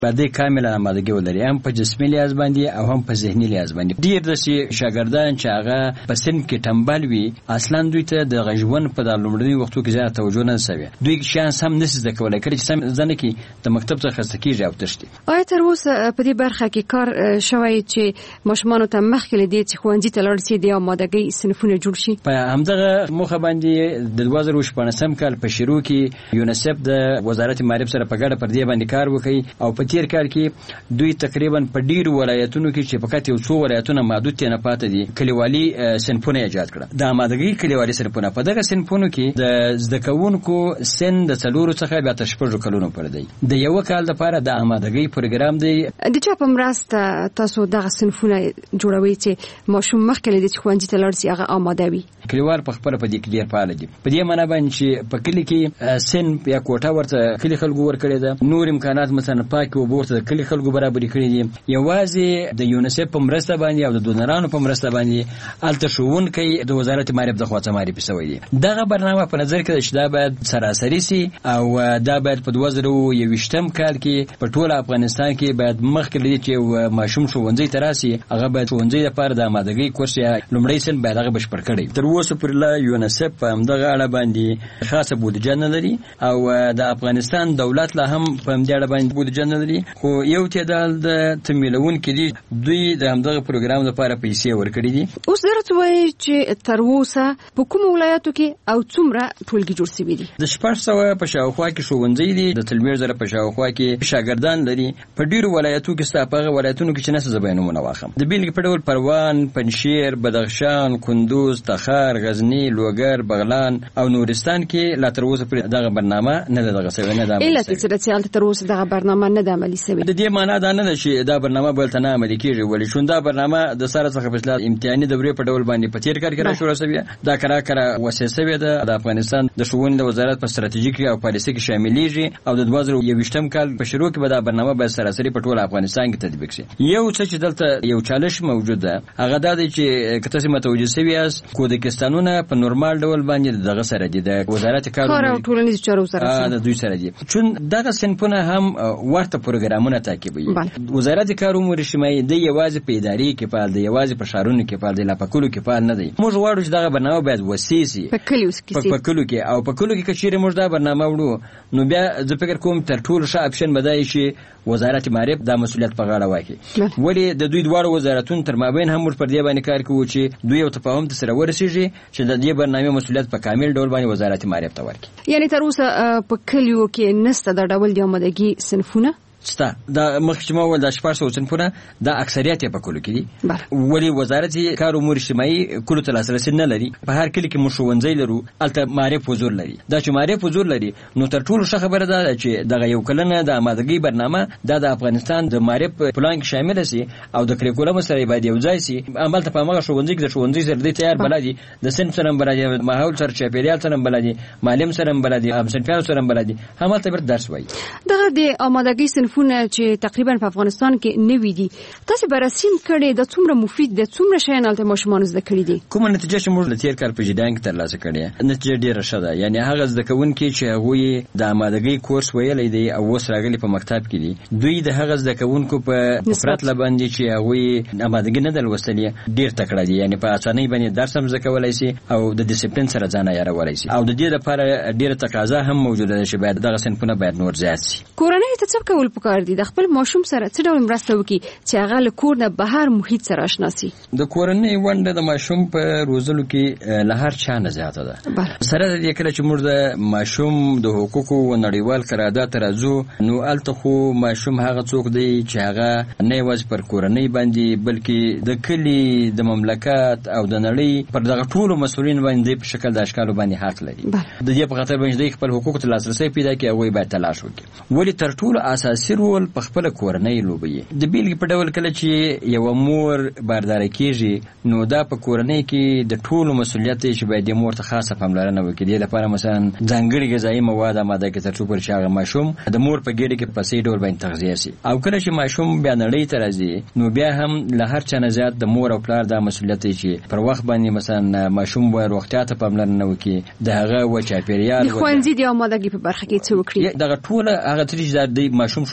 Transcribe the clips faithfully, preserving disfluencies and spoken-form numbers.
په دې کامل آمادګي ولري، هم په جسمي لحاظ باندې او هم په ذهني لحاظ باندې. ډیر د شاګردان چې هغه په سن کې ټمبل وي اصلا دوی ته د غژون په د لومړني وختو کې زیات توجه نه سوي، دوی شان سم نس زده کولای کړي چې سم ځنه کې د مکتب څخه خستکیږي او تشتي. آیا تر اوسه په دې برخه کې کار شوی چې ماشومان ته مخکې لدی چې ښوونځي ته لاړ شي د آمادګۍ صنفونه جوړ شي؟ په همدغه موخه باندې د دوه زره شپږم کال په شروع کې یونیسف د وزارت معارف سره په ګډه پر دې باندې کار وکړي او په تیر کال کې دوی تقریبا په ډیرو ولایتونو کې چې فقط یو څو ولایتونه محدود نه پاتې دي کلیوالي صنفونه ایجاد کړه. د آمادګۍ کلیوالي صنفونه په دغه صنفونو کې د زده کوونکو سن د څلورو څخه بیا تر شپږو کلونو پورې دی. د یو کال لپاره د آمادګۍ پروګرام دی. د چا په مرسته تاسو دغه صنفونه جوړوي چې ماشوم مخکې لدی چې ښوونځي ته لاړ شي هغه آماده وي؟ کلیوال په خپل په دې کې ډیر فعال دي. په دې معنی باندې چې په کلی کې سن یا کوټه ورته کلی خلکو ورکړي ده، نور امکانات مثلا پاک او بورته د کلی خلکو برابر کړي دي. یوازې د یونیسف په مرسته باندې او د دونرانو په مرسته باندې الته شوونکي د وزارت معارف د خوا څخه معرفي شوی دي. دغه برنامه په نظر کې چې دا باید سراسري سي او دا باید په دوه زره یوویشتم کال کې په ټول افغانستان کې باید مخکې لدی چې ماشوم ښوونځي ته راسي هغه باید ښوونځي لپاره د آمادګۍ کورس یا لومړی سن باید هغه بشپړ کړي. تر اوسه پورې لا یونیسف په همدغه اړه باندې خاصه بودیجه نه لري او د افغانستان دولت لا هم په همدې اړه باندې بودیجه نه لري، خو یو تعداد د تمویلونکو دي دوی د همدغه پروګرام لپاره پیسې ورکړي دي. اوس درته وایي چې تر اوسه په کوم ولایتو کې او څومره ټولګي جوړ شوي دي؟ د شپږ سوه په شاوخوا کې ښوونځي دي، د څلوېښت زره په شاوخوا کې شاګردان لري. په ډیرو ولایتو کې ستا په هغه ولایتونو کې چې نسه زه به نومونه واخلم. د بیلګې په ډول پروان، پنجشیر، بدخشان، کندوز، تخار، غزني، لوګر، بغلان او نورستان کې لا تر اوسه پورې دغه برنامه نه ده دغه سوی نه ده علت چې چې تر اوسه دغه برنامه نه ده عملي سوی. د دې معنی دا نه ده چې دا برنامه بل ته نه عملي کیږي، ولې شون دا برنامه د سره څخه فیصله امتحاني دورې په ډول باندې په تیر کال کې را شروع شوی. دا کرا کرا وسیسه ده د افغانستان د ښوونې وزارت په ستراتیژیک او پالیسي کې شاملېږي او د دوه زره یوویشتم کال په شروع کې به دا برنامه به سراسري په ټول افغانستان کې تطبیق شي. یو څه چې دلته یو چالش موجود ده هغه دا دی چې کته سم متوجه سوي اس کودکستانونه په نورمال ډول باندې دغه سره دي د وزارت کار او ټولنیز چارو سره د دوی سره دي، چون دغه صنفونه هم ورته پروګرامونه تعقیبوي. وزارت کار امور اجتماعي د یوازې په ادارې کې فعال دی، یوازې په ښارونو کې فعال دی، لا په کلو کې فعال نه دی. موږ غواړو چې دغه برنامه باید وسیع سي په کلیو کې په کلو کې او په کلو کې که چیرې موږ دا برنامه وړو نو بیا زه فکر کوم تر ټولو ښه اپشن به دا شي وزارت معارف دا مسؤلیت په غاړه واخلي. ولې د دوی دواړو وزارتونو تر مابین هم موږ پر دې باندې کار کوو چې دوی یو تفاهم ته سره ورسیږي چې د دې برنامې مسؤلیت په کامل ډول باندې وزارت معارف ته ورکړي. یعنی تر اوسه په کلیو کې نسته د ډول د آمادګۍ صنفونه ستا د مخکمه ول د شپږ سوه صنفونه د اکثریت په کلو کې دي، ولی وزارت کار امور اجتماعي کلو ته لاسرسي نه لري. په هر کلی کې موږ ښوونځي لرو الته معارف حضور لري. دا چې معارف حضور لري نو تر ټولو ښه خبره ده چې دغه یو کلنه د آمادګۍ برنامه دا د افغانستان د معارف پلان کې شامل شي او د کریکولم سره باید یو ځای شي. عمل ته په هغه ښوونځي کې د ښوونځي سره د تیار بلدي، د سن سره بلدي، ماحول سره چاپیریال سره بلدي، معلم سره بلدي، هم صنفیانو سره بلدي، هم ته بر درس وایي. دغه د آمادګۍ صنفونه چې تقریبا په افغانستان کې نوي دي، تاسو برسیم کړي د څومره مفید د څومره شیان الته ماشومان زده کړي دي؟ کومه نتیجه چې موږ د تیر کال په جریان کې ترلاسه کړې نتیجه ډیره ښه ده. یعنی هغه زده کوونکي چې هغوی د آمادګۍ کورس ویلی دی او اوس راغلي په مکتب کې دي، دوی د هغه زده کوونکو په پرتله باندې چې هغوی آمادګي نه ده لوستلې ډیر تکړه دي. یعنی په اسانۍ باندې درس هم زده کولی شي او د ډیسپلین سره ځان عیارولی شي او د دې لپاره ډیره تقاضا هم موجوده ده چې باید دغه صنفونه باید نور زیات شي. کورنۍ ته څه کول پکار دي د خپل ماشوم سره څه ډول مرسته وکړي چې هغه له کور نه بهر محیط سره آشنا شي؟ د کورنۍ ونډه د ماشوم په روزلو کې له هر چا نه زیاته ده. سره د دې کله چې موږ د ماشوم د حقوقو او نړیوال قرارداد راځو نو الته خو ماشوم هغه څوک دی چې هغه نه یوازې پر کورنۍ باندې بلکې د کلي، د مملکت او د نړۍ پر دغه ټولو مسؤلین باندې په شکل د اشکالو باندې حق لري. د دې په خاطر باندې خپل حقوق ته لاسرسي پیدا کړي او باید تلاش وکړي. ولی تر ټولو اساسي رول په خپل کورنۍ لوبي. د بیلګې په ډول کله چې یو مور باردار کیږي نو دا په کورنۍ کې د ټولو مسؤلیت دی چې باید د مور ته خاصه پاملرنه وکړي. د لپاره مثلا ځانګړي غذایي مواد آماده کړي تر څو پر شاغه ماشوم د مور په ګډه کې په سي ډول باندې تغذیه شي. او کله چې ماشوم بیا نړۍ ته راځي نو بیا هم له هر چا نه زیات د مور او پلار دا مسؤلیت دی چې پر وخت باندې مثلا ماشوم وای روغتیا ته پاملرنه وکړي، د هغه و چاپیریال د ښوونځي د آمادګۍ په برخه کې څه وکړي. دغه ټول هغه چې د ماشوم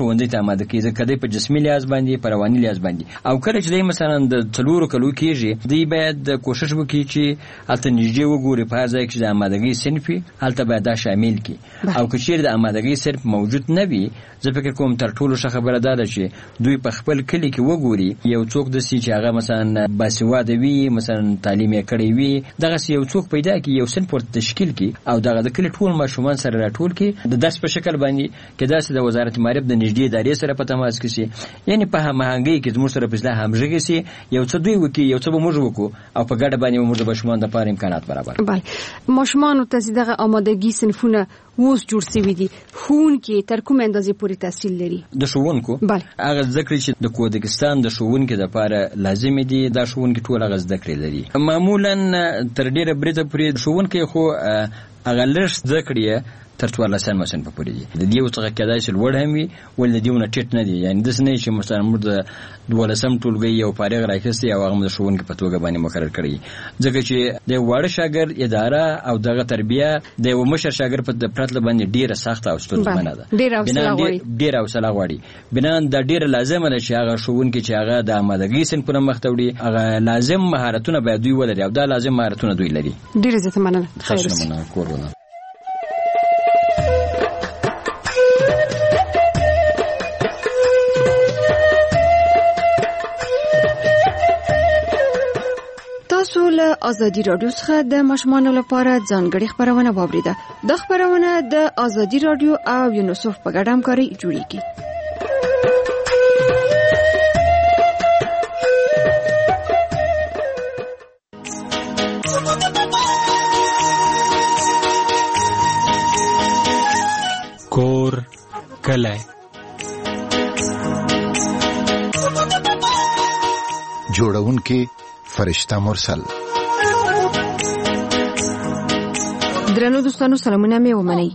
ښوونځي ته آماده کوي، ځکه دی په جسمي لحاظ باندې په رواني لحاظ باندې. او کله چې دی مثلا د څلورو کلو کېږي دی باید کوشش وکړي چې هلته نږدې وګوري په هر ځای کې چې د آمادګۍ صنف وي هلته باید دا شامل کړي. او که چیرې د آمادګۍ صنف موجود نه وي زه فکر کوم تر ټولو ښه خبره دا ده چې دوی په خپل کلي کې وګوري یو څوک داسې چې هغه مثلا باسواده وي، مثلا تعلیم یې کړی وي، دغسې یو څوک پیدا کړي، یو صنف ورته تشکیل کړي او دغه د کلي ټول ماشومان سره راټول کړي د درس په شکل باندې، که داسې د وزارت معارف د نږدې ادارې سره په تماس کې شي، یعنې په هماهنګۍ کې زموږ سره په اصلاح همغږي شي، یو څه دوی وکړي یو څه به موږ وکړو او په ګډه باندې موږ د ماشومانو دپاره امکانات برابر. بله، ماشومانو ته چې دغه آمادګي صنفونه اوس جوړ شوي دي، ښوونکي تر کومې اندازې پورې تحصیل لري؟ د ښوونکو هغه زده کړې چې د کوزاکستان د ښوونکي دپاره لازمې دي دا ښوونکي ټول هغه زده کړې لري. معمولا تر ډېره بریده پورې ښوونکي خو هغه لږ زده کړې تر څوارلسم صنف پورې دي. د دې څخه کېدای شي لوړ هم وي ولې د دې نه ټیټ نه دي، یعنې داسې نه چې مثلا موږ د دولسم ټولګۍ یو فارغ راکستی او هغه د ښوونکي په توګه باندې مقرر کړی، ځکه چې د واړه شاګرد اداره او دغه تربیه د یو مشر شاګرد په پرتله باندې ډیره سخته او ستونزمنه ده، ډیره حوصله غواړي. بنا دا ډیره لازمه ده چې هغه ښوونکي چې هغه د آمادګۍ صنفونه مخ ته وړي هغه لازم مهارتونه باید دوی ولري او دا لازم مهارتونه دوی لري. ډیره زیاته مننه. خیر مننه. کورونه تاسو له آزادي رادیو څخه د ماشومانو لپاره ځانګړې خبرونه واوریده. د خبرونه د آزادي رادیو او یونیسف په ګډه همکاري جوړیږي. کور کلی جوړونکي فرشته مرسل. درنو دوستانو سلامونه مې ومنئ.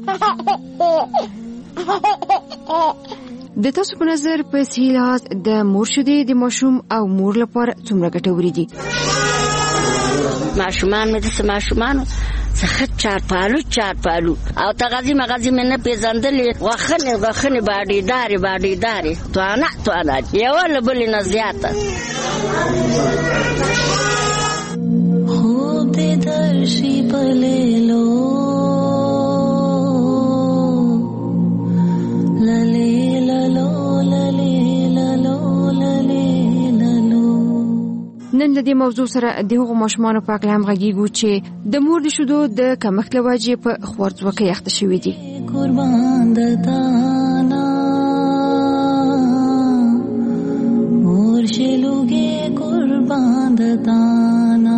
د تاسو په نظر په صحیح لحاظ د مور شیدې د ماشوم او مور لپاره څومره ګټورې دي؟ ماشومان مې د ماشومانو څخه چار پالو چار پالو او تغذی مغذی مې نه پیژندلې، وخنه وخنه باډي داري باډي داري توانه توانه یو لبل نه زیاته خوب دې درشي پلهلو للی للو للی للو للی للو. نن د دې موضوع سره د هغو ماشومانو په اړه هم غږیږو چې د مور د شیدو د کمښت له وجې په خوارځواکۍ اخته شوي دي. قربان د دانا مور شلوګي قربان د دانا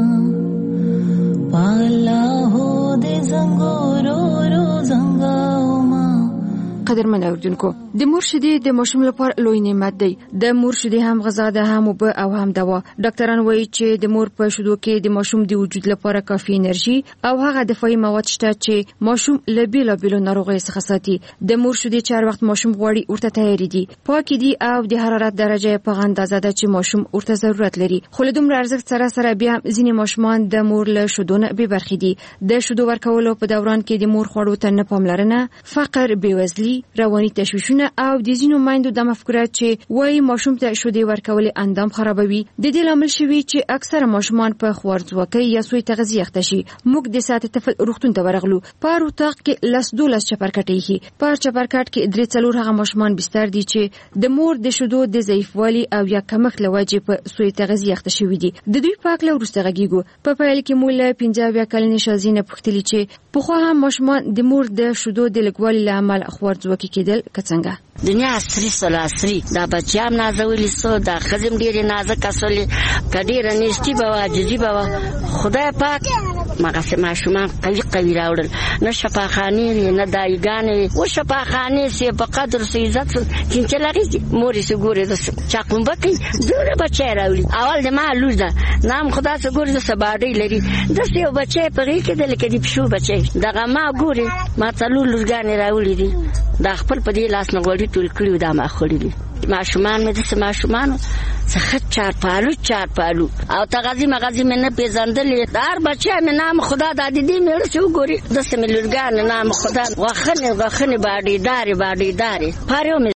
پالا هو د زنګورو رو زنګاو ما. قدرمن اوردونکو، د مور شیدې د ماشوم لپاره لوی نعمت دی. د مور شیدې هم غذا ده، هم اوبه او هم دوا. ډاکټران وایي چې د مور په شیدو کې د ماشوم د وجود لپاره کافي انرژي او هغه دفاعي مواد شته چې ماشوم له بیلابیلو ناروغیو څخه ساتي. د مور شیدې چې هر وخت ماشوم غواړي ورته تیارې دي، پاکې دي او د حرارت درجه په هغه اندازه ده چې ماشوم ورته ضرورت لري. خو له دومره ارزښت سره سره بیا ځینې ماشومان د مور له شیدو نه بې برخې دي. د شیدو ورکولو په دوران کې د مور خوړو ته نه پاملرنه، فقر، بېوزلي، رواني تشویشونه او د ځینو میندو د مفکوره چې وایي ماشوم ته شیدې ورکول اندام خرابوي د دې لامل شوي چې اکثره ماشومان په خوارځواکۍ یا سوء تغذیه اخته شي. موږ د ساعت طفل روغتون ته ورغلو. په اتاق کې لس دولس چپرکټې هي. په چپرکټ کې درې څلور هغه ماشومان بستر دي چې د مور د شیدو د ضعیفوالي او یا کمښت له وجې په سوء تغذیه اخته شوي دي. د دوی په اړه وروسته غږیږو. په پیل کې مو له پنځه اویا کلنې شازینه پوښتلې چې پخوا هم ماشومان د مور د شیدو د لږوالي له امله خوارځواکي کېدل که څنګه؟ دنیا عصري سره عصري دا بچیام نازولي سو دا خزم ډېرې نازک اصلي کډېره نشتی به عاجزي به خدای پاک مغه ماشومان قوي قوي راوړل، نه شفاخانې نه دایګانې و شفاخانې سي په قدر سي عزت چې لري مورې سي ګوري د چا کوم بکی دوره بچی راوړي. اول د ما لور ده نام خدا سي ګوري د سباډي لري د سي بچی په غي کې د لکه دی پښو بچی دغه ما ګوري ما څلور لورګانې راوړي دي دا خپل په دې لاس نه غوړي ټول کړیو دا ما خوري ماشومان مې د ماشومان څخه چار پالو چار پالو او تغازی مغازی مې نه پیژندلې دار بچا مې نام خدا د دې مې ورسو ګوري د سیملورګان نام خدا واخنه واخنه باډي داري باډي داري پاره